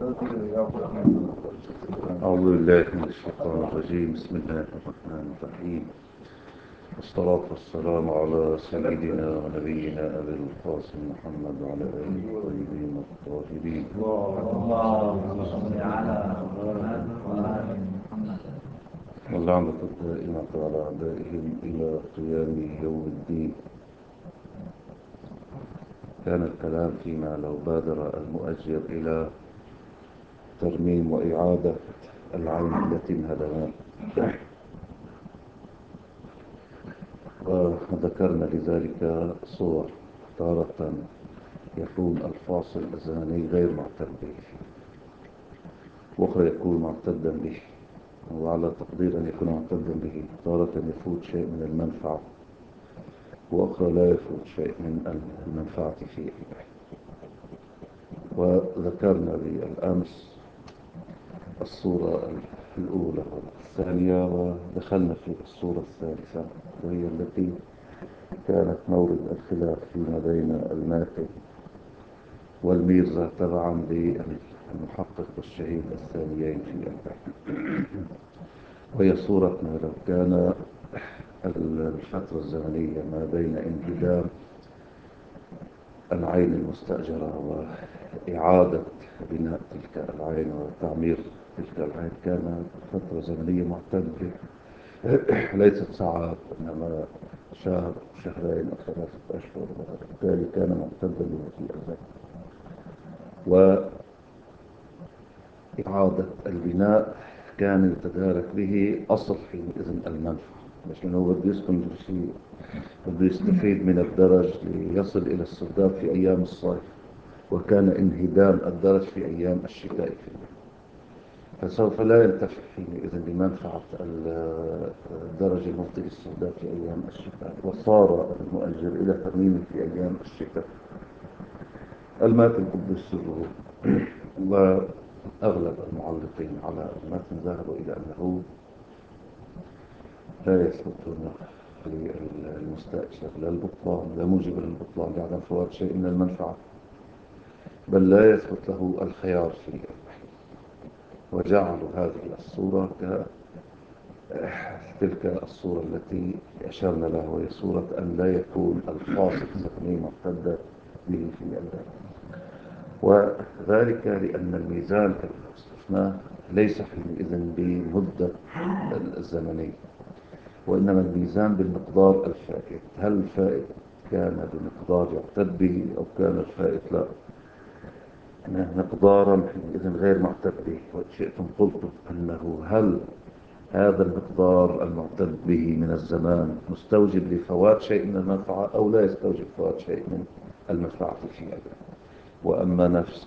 أعوذ بالله من الشيطان الرجيم. بسم الله الرحمن الرحيم، والصلاة والسلام على سيدنا ونبينا أبي القاسم محمد وعلى آله الطيبين الطاهرين. اللهم صل على محمد وآل محمد. واللعنة الدائمة على أعدائهم إلى قيام يوم الدين. كان الكلام فيما لو بادر المؤجر إلى ترميم وإعادة العين التي انهدمت، وذكرنا لذلك صور. تارة يكون الفاصل الزمني غير معتد به، وأخرى يكون معتدا به، وعلى تقدير أن يكون معتدا به تارة يفوت شيء من المنفعة، وأخرى لا يفوت شيء من المنفعة فيه. وذكرنا بالأمس الصورة الأولى والثانية، ودخلنا في الصورة الثالثة وهي التي كانت مورد الخلاف فيما بين الماتن والميرزا تبعا للمحقق والشهيد الثانيين في البحث. وهي صورة ما لو كان الفترة الزمنية ما بين انهدام العين المستأجرة وإعادة بناء تلك العين وتعمير تلك العين كان فترة زمنية معتدة، ليست ساعات، إنما شهر، شهرين أو 3 أشهر، وبالتالي كان معتدا في الزمن. وإعادة البناء كان يتدارك به أصل حينئذ المنفعة، مش لأنه بده يسكن شيء، بده يستفيد من الدرج ليصل إلى السرداب في أيام الصيف، وكان انهدام الدرج في أيام الشتاء، فسوف لا ينتفع حينئذ بمنفعة الدرج المفضي للسرداب في أيام الشتاء، وصار المؤجر إلى ترميم في أيام الشتاء. الماتن قدس سره، وأغلب المعلقين على الماتن ذهبوا إلى أنه لا يثبت للمستأجر لا البطلان، لا موجب للبطلان لعدم فوات شيء من المنفعة، بل لا يثبت له الخيار في الرحل. وجعلوا هذه الصورة تلك الصورة التي أشرنا لها، وهي صورة أن لا يكون الفاصل الزمني معتدا به في الأداء. وذلك لأن الميزان كما استفناه ليس حينئذ بمدة الزمنية، وإنما الميزان بالمقدار الفائت. هل الفائت كان بمقدار يعتد به، أو كان الفائت لا مقدارا حينئذ غير معتد به؟ وإن شئتم قلتم أنه هل هذا المقدار المعتد به من الزمان مستوجب لفوات شيء من المنفعة، أو لا يستوجب فوات شيء من المنفعة فيه. وأما نفس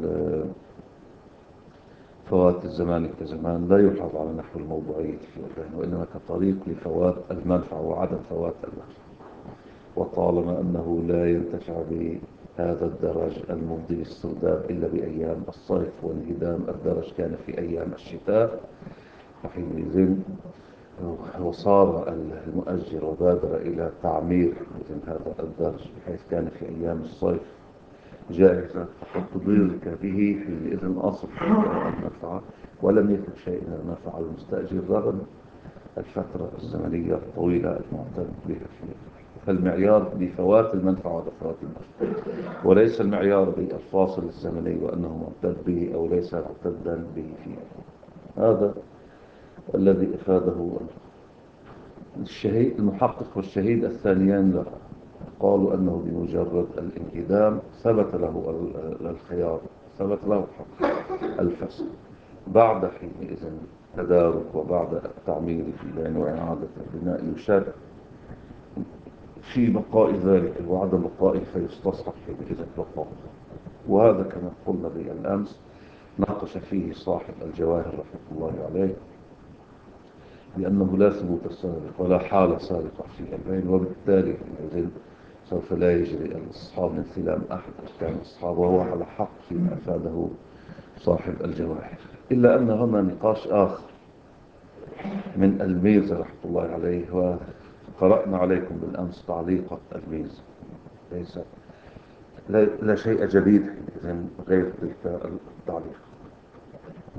فوات الزمان كزمان لا يلحظ على نحو الموضوعية في الذهن، وإنما كطريق لفوات المنفعة وعدم فوات المنفعة. وطالما أنه لا ينتفع بهذا الدرج المفضي للسرداب إلا بأيام الصيف، وانهدام الدرج كان في أيام الشتاء، فحينئذ وصار المؤجر وبادر إلى تعمير مثل هذا الدرج بحيث كان في أيام الصيف جائزة، تضيرك به حينئذ أصل المنفعة، ولم يكن شيء من المنفعة المستأجر رغم الفترة الزمنية الطويلة المعتد بها فيها. فالمعيار بفوات المنفعة وفوات المنفعة، وليس المعيار بالفاصل الزمني وأنه معتد به أو ليس معتدا به فيه. هذا الذي أفاده الشهيد المحقق والشهيد الثانيان له. قالوا أنه بمجرد الانهدام ثبت له الخيار، ثبت له حق الفسق بعد حينئذ تدارك وبعد التعمير في البين وإعادة البناء، يشرع في بقاء ذلك وعدم بقائه، فيستصحب حينئذ بقاء. وهذا كما قلنا بالأمس ناقش فيه صاحب الجواهر رحمه الله عليه، لأنه لا ثبوت السابق ولا حالة سابقة في البين، وبالتالي سوف لا يجري الإصحاب من ثلام أحد كان أصحابه، وهو على حق فيما أفاده صاحب الجواهر. إلا أن هنا نقاش آخر من الميرزا رحمة الله عليه، وقرأنا عليكم بالأمس تعليق الميرزا، ليس لا شيء جديد إذن غير تلك التعليق.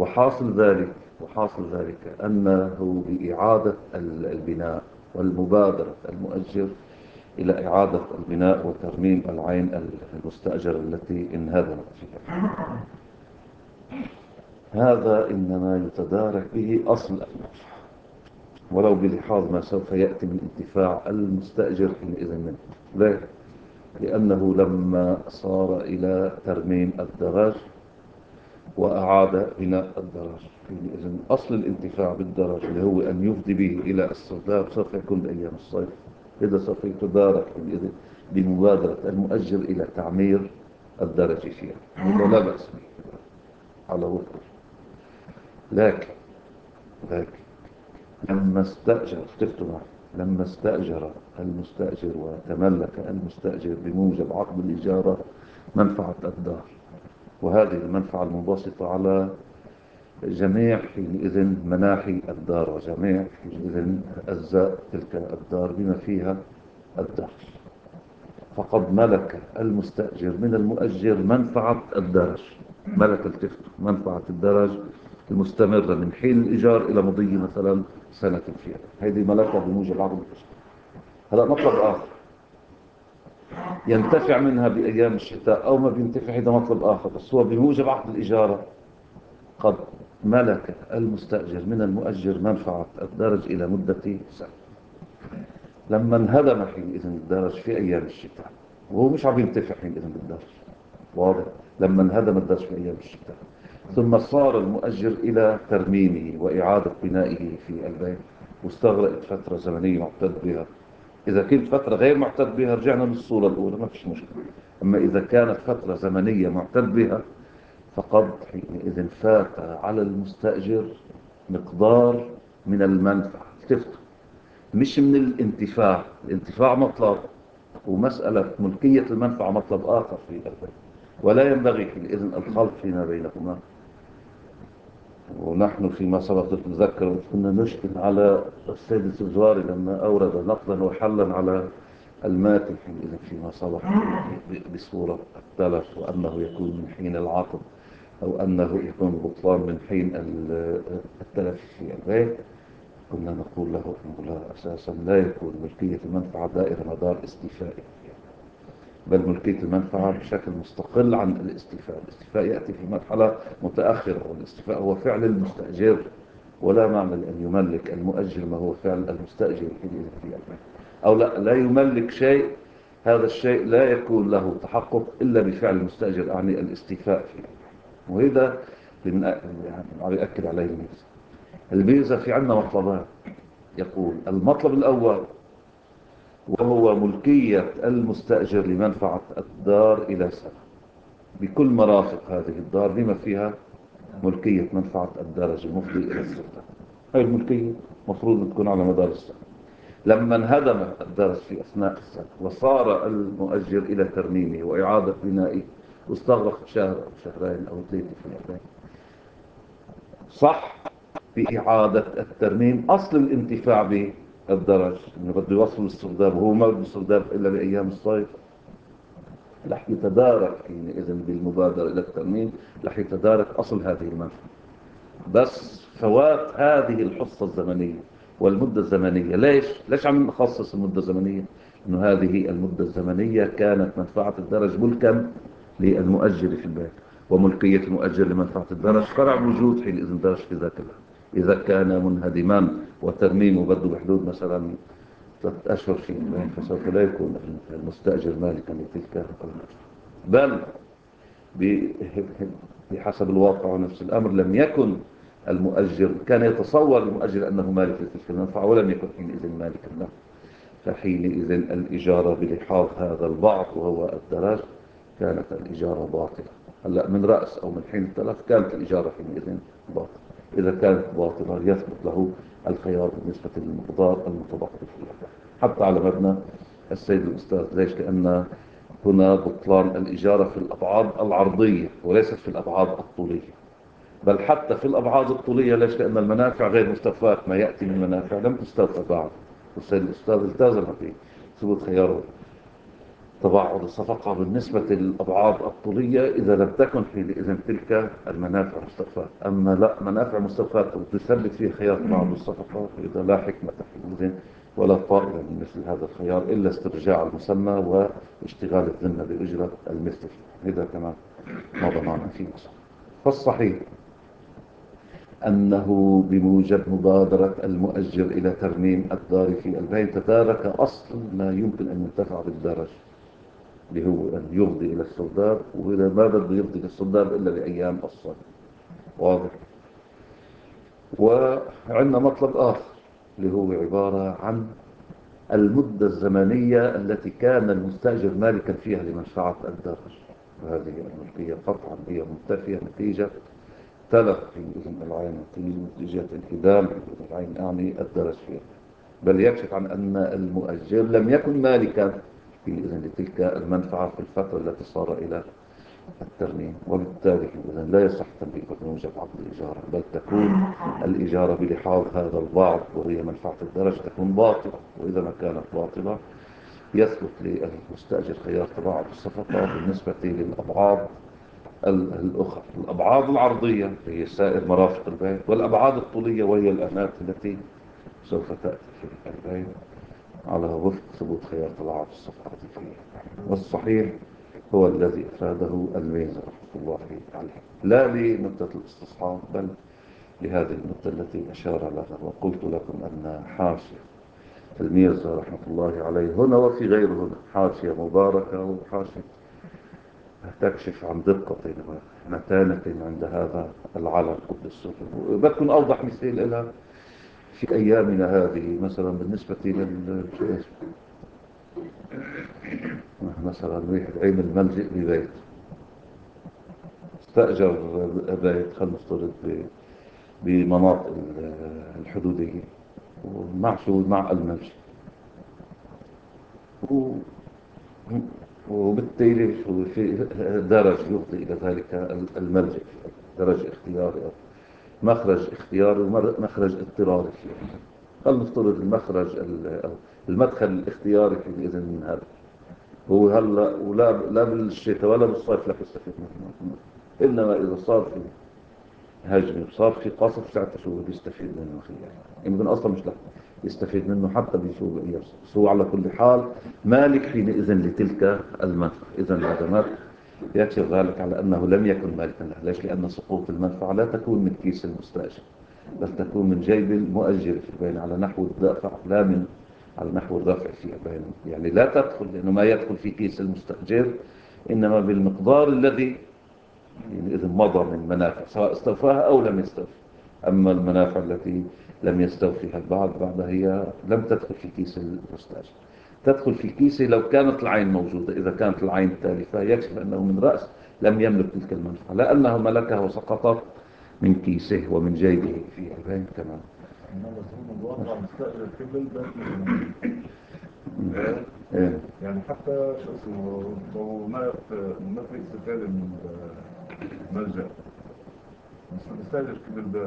وحاصل ذلك أنه بإعادة البناء والمبادرة المؤجر إلى إعادة البناء وترميم العين المستأجرة التي انهدمت فيها. هذا إنما يتدارك به أصل المنفعة، ولو بلحاظ ما سوف يأتي من انتفاع المستأجر حينئذ منه. ليه؟ لأنه لما صار إلى ترميم الدرج وأعاد بناء الدرج حينئذ أصل الانتفاع بالدرج اللي هو أن يفضي به إلى السرداب سوف يكون بأيام الصيف. إذا سوف يتدارك حينئذ بمبادرة المؤجر إلى تعمير الدرج فيها، هذا لا بأس به على وفق. لكن لما استأجر المستأجر وتملك المستأجر بموجب عقد الإجارة منفعة الدار، وهذه المنفعة المنبسطة على جميع حينئذ مناحي الدار وجميع حينئذ أجزاء تلك الدار بما فيها الدار، فقد ملك المستأجر من المؤجر منفعة الدرج، ملك التفت منفعة الدرج المستمرة من حين الإيجار إلى مضي مثلا سنة فيها، هذه ملكها بموجب عقد الإجارة. هذا مطلب آخر ينتفع منها بأيام الشتاء أو ما بينتفع، هذا مطلب آخر، بس هو بموجب عقد الإجارة قد ملك المستأجر من المؤجر منفعة الدرج إلى مدة سنة. لما انهدم حينئذ الدرج في أيام الشتاء وهو مش عم ينتفع حينئذ بالدرج، واضح؟ لما انهدم الدرج في أيام الشتاء ثم صار المؤجر إلى ترميمه وإعادة بنائه في البيت واستغرقت فترة زمنية معتد بها. إذا كنت فترة غير معتد بها رجعنا للصورة الأولى ما فيش مشكلة. أما إذا كانت فترة زمنية معتد بها فقد حينئذ فات على المستأجر مقدار من المنفعة. تفتح مش من الانتفاع مطلب، ومسألة ملكية المنفعة مطلب آخر في البيت، ولا ينبغي حينئذ الخلط فيما بينهما. ونحن فيما سبق نتذكر كنا نشكل على السيد الزواري لما أورد نقلا وحلا على الماتن حينئذ فيما سبق بصورة التلف، وأنه يكون من حين العقد أو أنه يكون بطلان من حين التلف في البيت. كنا نقول له أنه لا، أساسا لا يكون ملكية المنفعة دائرة مدار استيفائي، بل ملكية المنفعة بشكل مستقل عن الاستيفاء. الاستيفاء يأتي في مرحلة متأخرة، والاستيفاء هو فعل المستأجر، ولا معنى أن يملك المؤجر ما هو فعل المستأجر في البيت، أو لا يملك شيء، هذا الشيء لا يكون له تحقق إلا بفعل المستأجر، يعني الاستيفاء فيه. وهذا يعني أكد عليه الميزة في عندنا مطلبان. يقول المطلب الأول وهو ملكية المستأجر لمنفعة الدار إلى سنة بكل مرافق هذه الدار بما فيها ملكية منفعة الدرج المفضي إلى السلطة. هذه الملكية مفروض تكون على مدار السنة. لما انهدم الدرج في أثناء السنة وصار المؤجر إلى ترميمه وإعادة بنائه واستغرق شهر أو شهرين أو 3 في الأبين، صح في إعادة الترميم أصل الانتفاع بالدرج، إنه بده يوصل السرداب وهو ما بده السرداب إلا بأيام الصيف، رح يتدارك حينئذ بالمبادرة إلى الترميم، رح يتدارك أصل هذه المنفعة. بس فوات هذه الحصة الزمنية والمدة الزمنية. ليش عم نخصص المدة الزمنية؟ إنه هذه المدة الزمنية كانت منفعة الدرج ملكا للمؤجر في البيت، وملكية المؤجر لمنفعة الدرج فرع وجود حينئذ الدرج في ذاك الوقت. إذا كان منهدما وترميمه بده بحدود مثلا 3 أشهر في البيت فسوف لا يكون المستأجر مالكا لتلك المنفعة، بل بحسب الواقع ونفس الأمر لم يكن المؤجر، كان يتصور المؤجر أنه مالك لتلك المنفعة ولم يكن حينئذ مالكا له، فحينئذ الإجارة بلحاظ هذا البعض وهو الدرج كانت الإجارة باطلة. هلأ من رأس أو من حين التلف كانت الإجارة حينئذ باطلة. إذا كانت باطلة يثبت له الخيار بالنسبة للمقدار المتبقي فيها، حتى على مبنى السيد الأستاذ. ليش؟ لأن هنا بطلان الإجارة في الأبعاد العرضية وليست في الأبعاد الطولية، بل حتى في الأبعاد الطولية. ليش؟ لأن المنافع غير مستوفاة، ما يأتي من منافع لم تستوفى بعد، والسيد الأستاذ التزم في ثبوت خياره. تباعد الصفقة بالنسبة للأبعاد الطولية إذا لم تكن حينئذ تلك المنافع مستوفاة. أما لا منافع مستوفاة وتثبت فيه خيار تباعد الصفقة إذا لا حكمة حينئذ ولا طائلة من مثل هذا الخيار إلا استرجاع المسمى واشتغال الذمة بأجرة المثل. هذا كمان ما ضمعنا فيه. فالصحيح أنه بموجب مبادرة المؤجر إلى ترميم الدار في البيت تدارك أصل ما يمكن أن ينتفع بالدرج، اللي هو أن يفضي إلى السرداب، وإذا ما بده يفضي للسرداب إلا لأيام الصيف. واضح. وعندنا مطلب آخر اللي هو عبارة عن المدة الزمنية التي كان المستأجر مالكا فيها لمنفعة الدرج، وهذه الملكية قطعا هي منتفية نتيجة تلف في إذن العين، نتيجة انهدام في إذن العين أعني الدرج فيها، بل يكشف عن أن المؤجر لم يكن مالكا في إذن لتلك المنفعة في الفترة التي صار إلى الترميم، وبالتالي إذن لا يصح تمليكه بموجب عقد الإجارة، بل تكون الإجارة بلحاظ هذا البعض وهي منفعة الدرج تكون باطلة، وإذا ما كانت باطلة يثبت للمستأجر خيار تباعد الصفقة بالنسبة للأبعاد الأخرى، الأبعاد العرضية هي سائر مرافق البيت، والأبعاد الطولية وهي الأمات التي سوف تأتي في البيت على وفق ثبوت خيار تباعد الصفقة فيه. والصحيح هو الذي أفاده الميزة رحمة الله عليه، لا لنقطة الاستصحاب بل لهذه النقطة التي أشار لها. وقلت لكم أن حاشية الميزة رحمة الله عليه هنا وفي غيره هنا حاشية مباركة وحاشية تكشف عن دقة ومتانة عند هذا العلم قدس سره. بكون أوضح مثال لها في أيامنا هذه مثلا بالنسبة مثلا واحد عمل ملجئ ببيت، استأجر بيت خلينا نفترض بمناطق الحدودية ومع شو مع الملجئ، وبالتالي في درج يفضي إلى ذلك الملجئ، درج اختياري أو مخرج اختياري ومخرج اضطراري. خلينا نفترض المخرج أو المدخل الاختياري في بإذن من هذا هو هلا ولا لا بالشتاء ولا بالصيف لا يستفيد منه، إنما إذا صار في هجمي وصار في قصف ساعتها شو بيستفيد منه خيال، يمكن أصلا مش له يستفيد منه حتى بيسوق يرسل. هو على كل حال مالك حينئذ لتلك المنفعة. إذن العدمات يكشف ذلك على أنه لم يكن مالكا له. ليش؟ لأن سقوط المنفعة لا تكون من كيس المستأجر بل تكون من جيب المؤجر في البين على نحو الدافع، لا من على نحو الرفع في البين، يعني لا تدخل، لأنه ما يدخل في كيس المستأجر إنما بالمقدار الذي يعني إذن مضى من منافع سواء استوفاها أو لم يستوفي. أما المنافع التي لم يستوفيها بعدها هي لم تدخل في كيس المستأجر، تدخل في كيسه لو كانت العين موجودة. إذا كانت العين تالفة يكشف أنه من رأس لم يملك تلك المنفعة، لأنه ملكها وسقطت من كيسه ومن جيبه في البين كمان. يعني حتى شو اسمه لو ما في استفادة من الملجأ بس بستأجر كل البيت،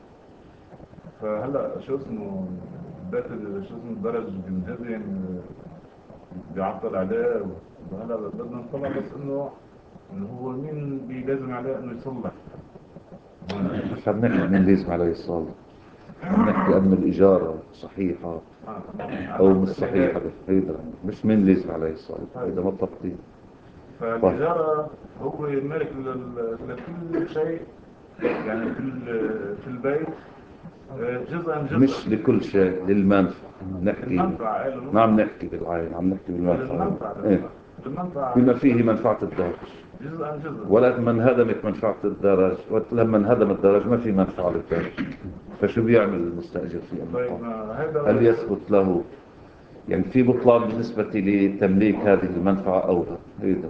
فهلا شو اسمه البيت شو اسمه الدرج بينهدم بيعطل عليه، وهلا بدنا نطلع بس انه هو مين لازم عليه انه يصلح. مش عم نحكي من لازم عليه الصالة، عم نحكي أن الإجارة صحيحة أو مش صحيحة، هيدا مش من لازم عليه الصالة، هيدا مطلقين. فالإجارة هو مالك لكل شيء، يعني في البيت جزءا مش لكل شيء، للمنفعة نحكي، ما عم نحكي بالعين، عم نحكي بالمنفعة. بما فيه منفعة الدرج، ولما انهدمت منفعة الدرج، ولما انهدم الدرج ما في منفعة للدرج، فشو بيعمل المستأجر في المقام؟ هل يثبت له يعني في بطلان بالنسبة لتمليك هذه المنفعة أو لا؟ هيدا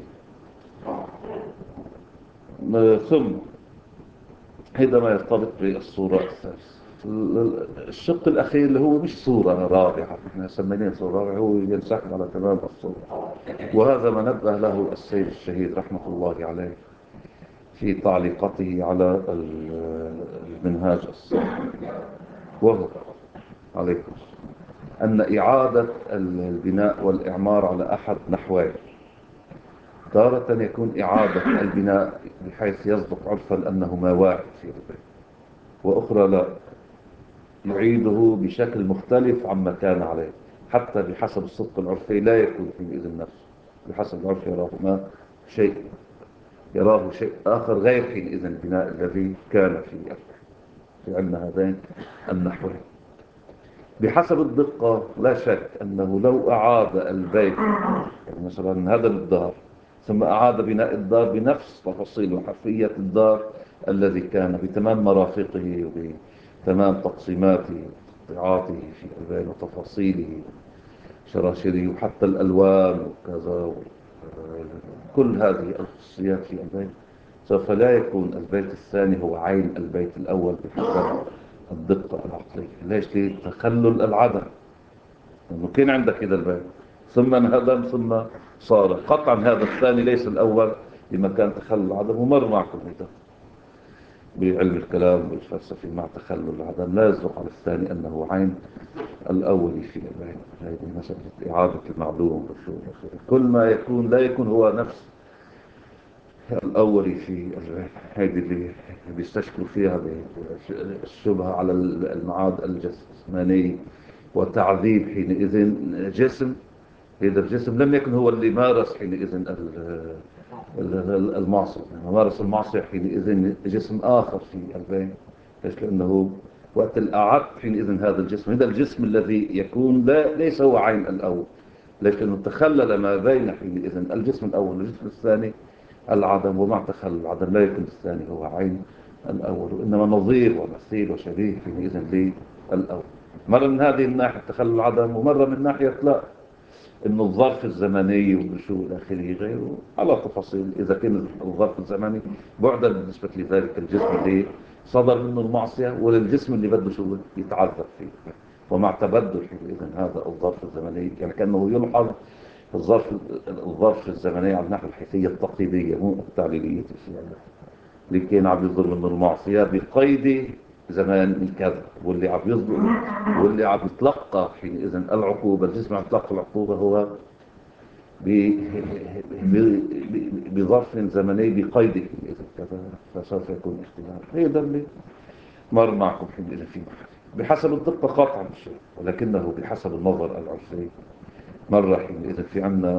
ثم هذا ما يرتبط بالصورة الثالثة. الشق الأخير اللي هو مش صورة رابعة، احنا سميناه صورة رابعة، هو ينسحب على تمام الصورة، وهذا ما نبه له السيد الشهيد رحمة الله عليه في تعليقته على المنهاج الصالح، وهو عليكم أن إعادة البناء والإعمار على أحد نحوين، تارة يكون إعادة البناء بحيث يصدق عرفا أنه ما واحد في البيت، وأخرى لا، يعيده بشكل مختلف عما كان عليه، حتى بحسب الصدق العرفي لا يكون في إذن نفسه، بحسب العرف يراه شيء آخر غير حينئذ البناء الذي كان في علم هذين النحوين. بحسب الدقة لا شك أنه لو أعاد البيت، يعني مثلا هذا الدار، ثم أعاد بناء الدار بنفس تفاصيل وحرفية الدار الذي كان بتمام مرافقه وبتمام تقسيماته وقطاعاته في البين وتفاصيله شراشره وحتى الألوان وكذا، كل هذه الخصوصيات في البيت، سوف لا يكون البيت الثاني هو عين البيت الأول بحسب الدقة العقلية. ليش؟ لتخلل العدم، لأنه كان عندك إذا البيت ثم انهدم ثم صار قطعا هذا الثاني ليس الأول لما كان تخلل العدم. ومر معكم إذا بعلم الكلام والفلسفة مع تخلل العدم لا يصدق على الثاني أنه عين الأول في البيت. هذه مسألة إعادة المعلوم كل ما يكون لا يكون هو نفس الأول في البيت. هذه اللي بيستشكلوا فيها الشبهة على المعاد الجسماني وتعذيب حينئذ جسم، إذا الجسم لم يكن هو اللي مارس حينئذ المعصية، مارس المعصية حينئذ جسم آخر في البين. ليش؟ لأنه وقت الأعد حينئذ هذا الجسم الذي يكون ليس هو عين الأول. ليش؟ لأنه تخلل ما بين حينئذ الجسم الأول والجسم الثاني العدم، ومع تخلل العدم لا يكون الثاني هو عين الأول، وإنما نظير ومثيل وشبيه حينئذ للأول. مرة من هذه الناحية تخلل العدم، ومرة من ناحية لا، انه الظرف الزمني والنشوء الى اخره غيره على تفاصيل. اذا كان الظرف الزمني بعدا بالنسبه لذلك الجسم اللي صدر منه المعصيه، وللجسم اللي بده شو يتعذب فيه، ومع تبدل اذا هذا الظرف الزمني، يعني كانه يلحظ الظرف الزمني على الناحيه الحيثيه التقليديه مو التعليليه يعني. اللي كان عم يصدر منه المعصيه بقيد زمان كذا، واللي عم يصدر واللي عم يتلقى حينئذ العقوبة، الجسم عم يتلقى العقوبة هو بظرف زمني بقيده حينئذ كذا، فسوف يكون اختلاف. هذا اللي مر معكم حينئذ في محل بحسب الدقة قاطعا الشيء، ولكنه بحسب النظر العرفي. مرة حينئذ في عنا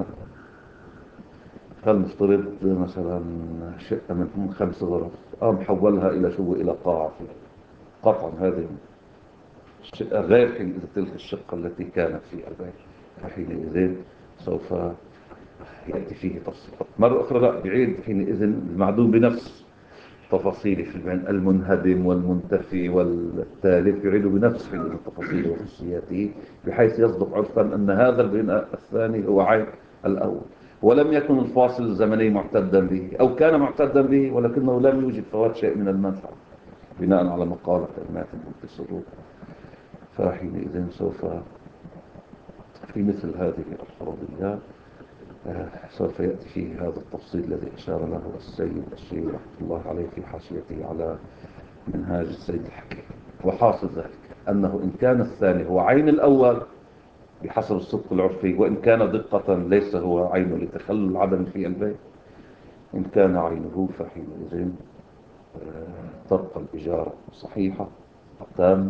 فلنفترض مثلا شقة من 5 غرف محولها إلى شو إلى قاعة، قطعا هذه الشقة غير حينئذ تلك الشقة التي كانت في البيت، فحينئذ سوف يأتي فيه تفصيل. مرة أخرى لا، بعيد حينئذ المعدوم بنفس تفاصيله في البين، المنهدم والمنتفي والتالف يعيد بنفس حينئذ تفاصيله وخصوصياته، بحيث يصدق عرفا أن هذا البناء الثاني هو عين الأول، ولم يكن الفاصل الزمني معتدا به، أو كان معتدا به ولكنه لم يوجد فوات شيء من المنفعة بناء على مقالة كلمات المتصرون. فحينئذ سوف في مثل هذه الفرضيات سوف يأتي فيه هذا التفصيل الذي أشار له السيد الشيخ رحمه الله عليه في حاشيته على منهاج السيد الحكيم. وحاصل ذلك أنه إن كان الثاني هو عين الأول بحسب الصدق العرفي، وإن كان دقة ليس هو عينه لتخلل العدم في البيت، إن كان عينه فحينئذ تبقى الإجارة صحيحة تامة،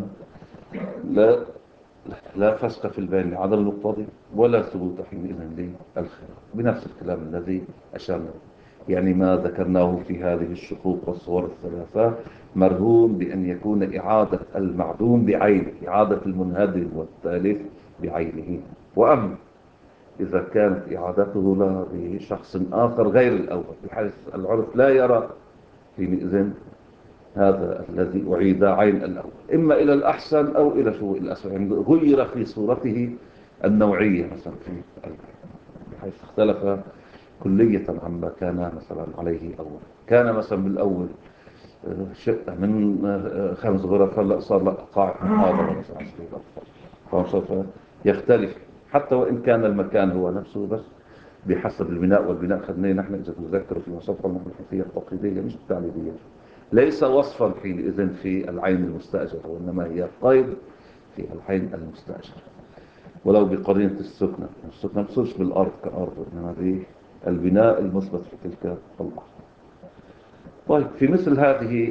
لا فسق في البين لعدم المقتضي، ولا ثبوت حينئذ للخير، بنفس الكلام الذي أشرنا. يعني ما ذكرناه في هذه الشقوق والصور الثلاثة مرهون بأن يكون إعادة المعدوم بعينه، إعادة المنهدم والتالف بعينه. وأما إذا كانت إعادته له بشخص آخر غير الأول، بحيث العرف لا يرى حينئذ هذا الذي أعيد عين الأول إما إلى الأحسن أو إلى سوء الأسوأ، يعني غير في صورته النوعية مثلا في بحيث اختلف كلية عما كان مثلا عليه أول. كان مثلا بالأول شقة من 5 غرف، هلا صار لا قاعة محاضرة مثلا 10 غرف، فسوف يختلف حتى وإن كان المكان هو نفسه، بس بحسب البناء. والبناء خدناه نحن إذا تذكروا في مصطلح النحوية التقليدية مش التعليمية، ليس وصفا حينئذ في العين المستأجرة، وإنما هي قيد في العين المستأجرة، ولو بقرينة السكنة. السكنة ما تصيرش بالأرض كأرض، إنما دي البناء المثبت في تلك الأرض. طيب في مثل هذه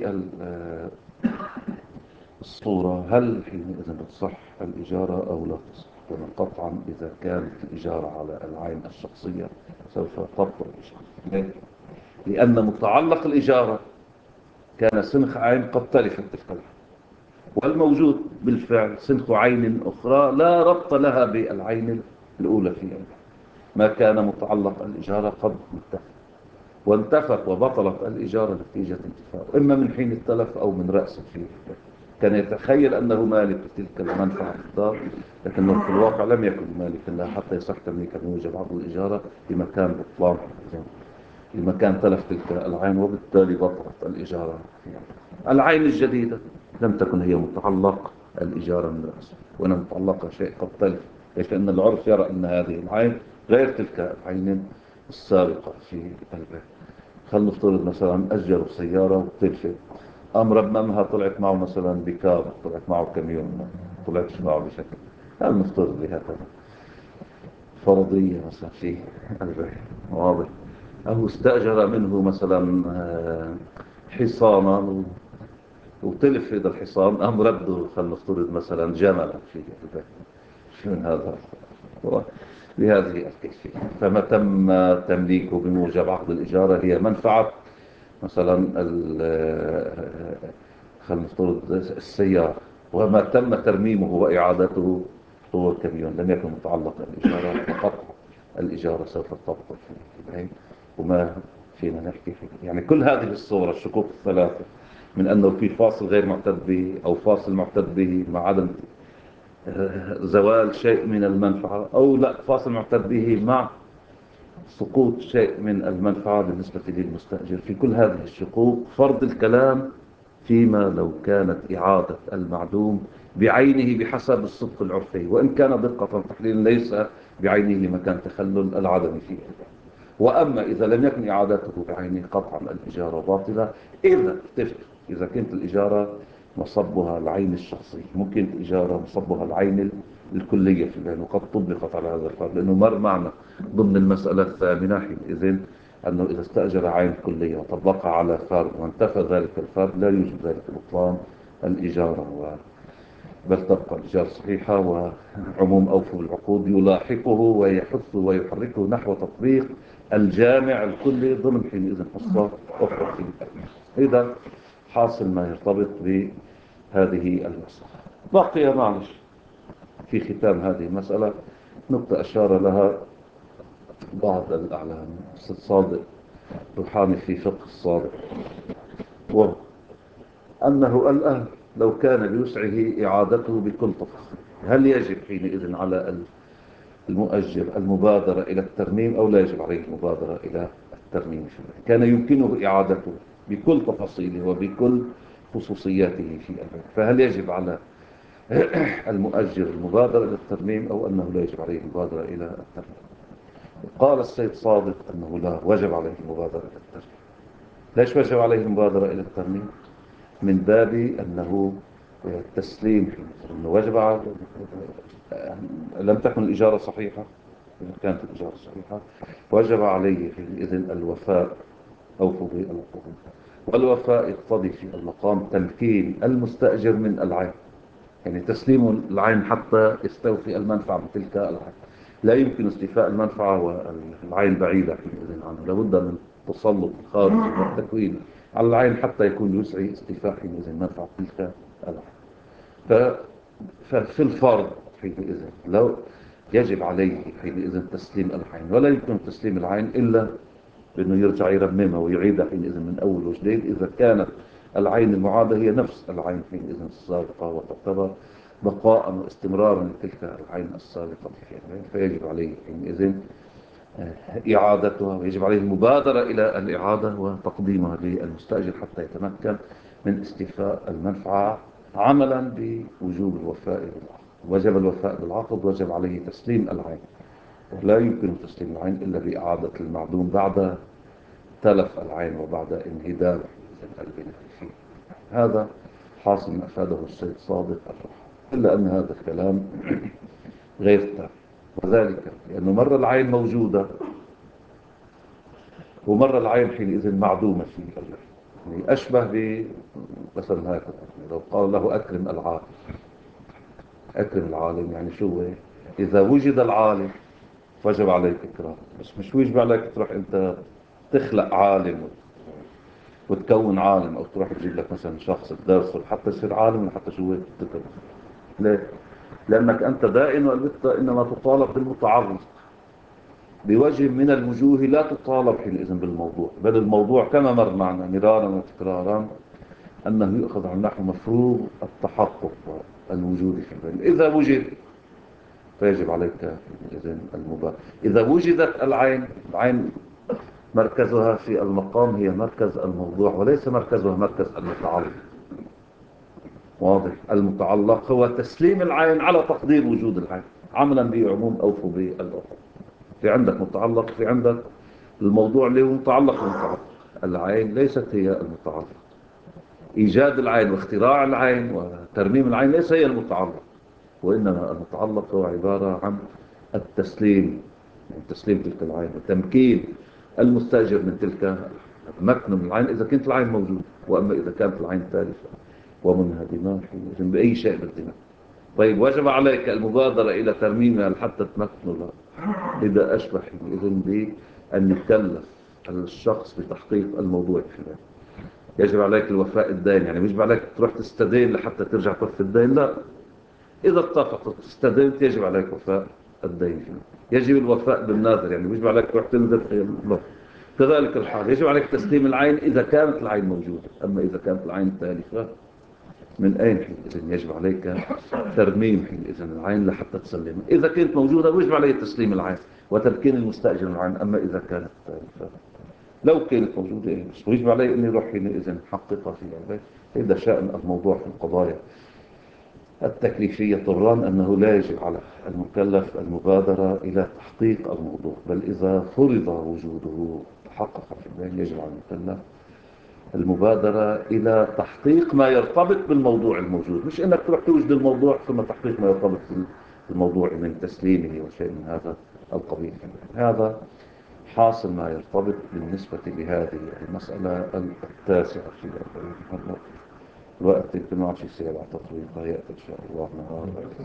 الصورة هل حينئذ بتصح الإجارة أو لا تصح؟ طبعاً قطعا إذا كانت الإجارة على العين الشخصية سوف تبطل الإجارة، لأن متعلق الإجارة كان سنخ عين قد تلفت تلك العين، والموجود بالفعل سنخ عين أخرى لا ربط لها بالعين الأولى فيها، ما كان متعلق الإجارة قد انتهى وانتفت وبطلت الإجارة نتيجة انتفاء، إما من حين التلف أو من رأس فيه. كان يتخيل أنه مالك تلك المنفعة في الدار، لكنه في الواقع لم يكن مالكا لها حتى يصح تمليكا يوجب عقد الإجارة لمكان بطلان، لمكان تلف تلك العين، وبالتالي بطلت الإجارة. العين الجديدة لم تكن هي متعلق الإجارة من رأسه، وإنما متعلقة شيء قد تلف، ليش؟ لأن العرف يرى أن هذه العين غير تلك العين السابقة في البيت. خلنا نفترض مثلا أجروا سيارة وتلفت، قام رممها طلعت معه مثلا بكار، طلعت معه كاميون، طلعت معه بشكل، هل نفترض بهذا فرضية مثلا في البيت، واضح؟ أو استأجر منه مثلا حصانا وتلف هذا الحصان، قام رده خلنا نفترض مثلا جملا في البيت، شو من هذا بهذه الكيفية. فما تم تمليكه بموجب عقد الإجارة هي منفعة مثلا خلينا نفترض السيارة، وما تم ترميمه وإعادته هو الكاميون، لم يكن متعلق الإجارة، فقط الإجارة سوف تبطل في العين. وما فينا نحكي فيه يعني كل هذه الصور الشكوك الثلاثة، من أنه في فاصل غير معتد به أو فاصل معتد به مع عدم زوال شيء من المنفعة، أو لا فاصل معتد به مع سقوط شيء من المنفعة بالنسبة للمستأجر. في كل هذه الشقوق فرض الكلام فيما لو كانت إعادة المعدوم بعينه بحسب الصدق العرفي، وإن كان دقة تحليل ليس بعينه لمكان تخلل العدم فيه. وأما إذا لم يكن إعادته بعينه قطعا الإجارة باطلة. إذا كانت الإجارة مصبها العين الشخصي، ممكن الإجارة مصبها العين الكلية في البيان، وقد طبقت على هذا الفرد، لأنه مر معنا ضمن المسألة الثامنة حينئذ أنه إذا استأجر عين كلية وطبقها على فرد وانتفى ذلك الفرد لا يوجد ذلك بطلان الإجارة، بل تبقى الإجارة صحيحة. وعموم أوفوا بالعقود يلاحقه ويحث ويحركه نحو تطبيق الجامع الكلي ضمن حينئذ حصة أخرى في الأكمل. إذا حاصل ما يرتبط بهذه المسألة. بقي معلش في ختام هذه المسألة نقطة أشار لها بعض الأعلام أستاذ صادق روحاني في فقه الصادق، وهو أنه الآن لو كان بوسعه إعادته بكل تفصيل، هل يجب حينئذ على المؤجر المبادرة إلى الترميم أو لا يجب عليه المبادرة إلى الترميم؟ كان يمكنه إعادته بكل تفاصيله وبكل خصوصياته في البيت، فهل يجب على المؤجر المبادرة إلى الترميم أو أنه لا يجب عليه المبادرة إلى الترميم؟ قال السيد صادق أنه لا، وجب عليه المبادرة إلى الترميم. ليش وجب عليه المبادرة إلى الترميم؟ من باب أنه تسليم، أنه وجب لم تكن الإجارة صحيحة. إذا كانت الإجارة صحيحة وجب عليه حينئذ الوفاء، أوفوا بالعقود، والوفاء يقتضي في المقام تمكين المستأجر من العين، يعني تسليم العين حتى يستوفي المنفعة بتلك العين. لا يمكن استيفاء المنفعة والعين بعيدة حينئذ عنه، لابد من تسلط الخارج والتكوين على العين حتى يكون يسعي استيفاء حينئذ منفعة تلك العين. ففي الفرض حينئذ لو يجب عليه حينئذ تسليم العين، ولا يمكن تسليم العين إلا بأنه يرجع يرممها ويعيدها حينئذ من أول وجديد، إذا كانت العين المعادة هي نفس العين حينئذ السابقة، وتعتبر بقاء واستمرارا لتلك العين السابقة، فيجب عليه حينئذ إعادتها، ويجب عليه المبادرة إلى الإعادة وتقديمها للمستأجر حتى يتمكن من استيفاء المنفعة، عملا بوجوب الوفاء بالعقد. وجب الوفاء بالعقد، وجب عليه تسليم العين، لا يمكن تسليم العين إلا بإعادة المعدوم بعد تلف العين وبعد انهدام البناء فيه. هذا حاصل ما أفاده السيد صادق الروح، إلا أن هذا الكلام غير تام، وذلك لأنه مرة العين موجودة ومرة العين حينئذ معدومة في القلب. يعني أشبه مثلا هكذا، يعني لو قال له أكرم العالم، أكرم العالم يعني شو هو؟ إذا وجد العالم وجب عليك إكرامه، بس مش وجب عليك تروح أنت تخلق عالم وتكون عالم، أو تروح تجيب لك مثلا شخص تدرسه حتى يصير عالم وحتى شو تكرم. ليه؟ لأنك أنت دائما والبتة إنما تطالب بالمتعرض بوجه من الوجوه، لا تطالب حينئذ بالموضوع، بل الموضوع كما مر معنا مرارا وتكرارا أنه يؤخذ عن نحو مفروض التحقق والوجود في البين. إذا وجد فيجب عليك حينئذ المباشرة. إذا وجدت العين مركزها في المقام هي مركز الموضوع، وليس مركزها مركز المتعلق. واضح؟ المتعلق هو تسليم العين على تقدير وجود العين عملا بعموم أوفوا بالأخر. في عندك متعلق، في عندك الموضوع اللي هو متعلق بالمتعلق. العين ليست هي المتعلق. إيجاد العين واختراع العين وترميم العين ليس هي المتعلق، وإنما المتعلق هو عبارة عن التسليم، يعني تسليم تلك العين وتمكين المستأجر من تلك مكنه من العين إذا كانت العين موجودة. وأما إذا كانت العين تالفة ومنهدمة بأي شيء بالدماء، طيب وجب عليك المبادرة إلى ترميمها حتى تمكنه لها. إذا أشبه إذن بأن يكلف الشخص بتحقيق الموضوع في ذلك. يجب عليك الوفاء الدين، يعني يجب عليك تروح تستدين لحتى ترجع توفي الدين، لا. إذا اتفقت تستدين يجب عليك وفاء الدين. يجب الوفاء بالناذر، يعني يجب عليك تروح تنذر الله. كذلك الحال يجب عليك تسليم العين إذا كانت العين موجودة. أما إذا كانت العين تالفة من أين حينئذ يجب عليك ترميم حينئذ العين لحتى تسلمها. إذا كانت موجودة يجب عليك تسليم العين وتمكين المستأجر من العين. أما إذا كانت تالفة، لو كانت موجودة بس يجب عليه أن يروح حينئذ حققها في البيت. هذا شأن الموضوع في القضايا التكليفية طران، أنه لا يجب على المكلف المبادرة إلى تحقيق الموضوع، بل إذا فرض وجوده تحقق في البيت يجب على المكلف المبادرة إلى تحقيق ما يرتبط بالموضوع الموجود، مش إنك تروح توجد الموضوع ثم تحقيق ما يرتبط بالموضوع من تسليمه وشيء من هذا القبيل. هذا حاصل ما يرتبط بالنسبة لهذه المسألة التاسعة في الوقت يمكن ما عادش يصير على تطويل، فيأتي إن شاء الله نهار